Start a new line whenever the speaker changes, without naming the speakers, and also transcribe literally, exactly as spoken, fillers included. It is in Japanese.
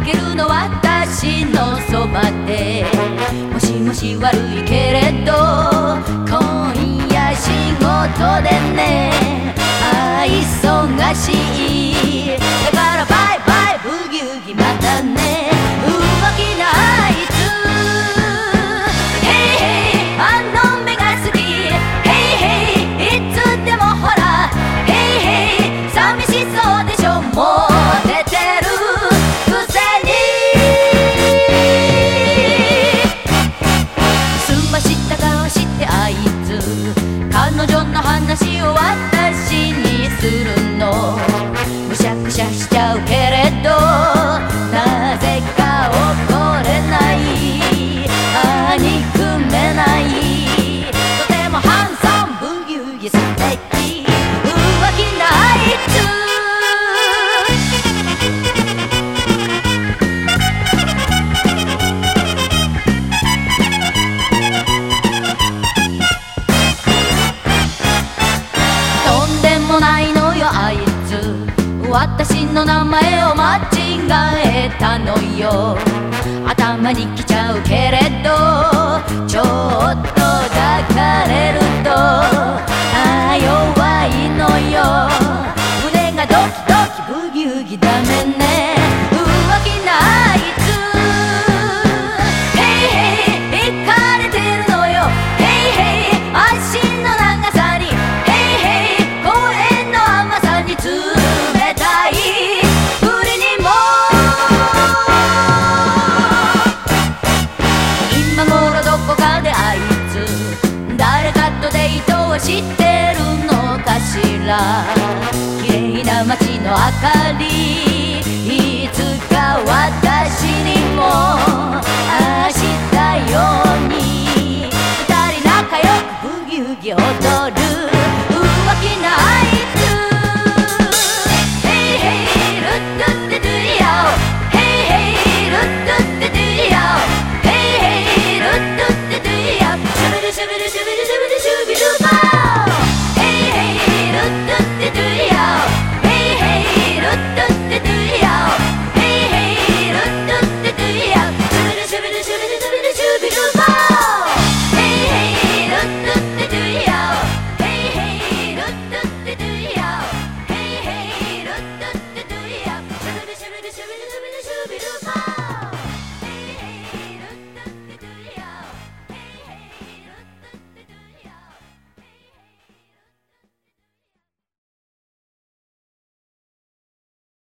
げるの私のそばで。もしもし悪いけれど今夜仕事でね、あ忙しいだからバイバイブギウギまたね。浮気なあいつヘイヘイあの目が好きヘイヘイいつでもほらヘイヘイ寂しそうでしょもう出てるくせに。すました顔してあいつ彼女の話を私にするの。むしゃくしゃしちゃうけれどなぜか怒れない、あ憎めない、とてもハンサムブギウギ素敵浮気なあいつ。ないのよあいつ、私の名前を間違えたのよ。頭にきちゃうけれどちょっと抱かれるとあ弱いのよ。胸がドキドキブギウギダメね浮気なあいつ。ヘイヘイイかれてるのよヘイヘイ足の長さに冷たいふりにも今頃どこかであいつ誰かとデートをしてるのかしら。綺麗な街の明かりいつか私にも明日ように二人仲良くブギウギ踊る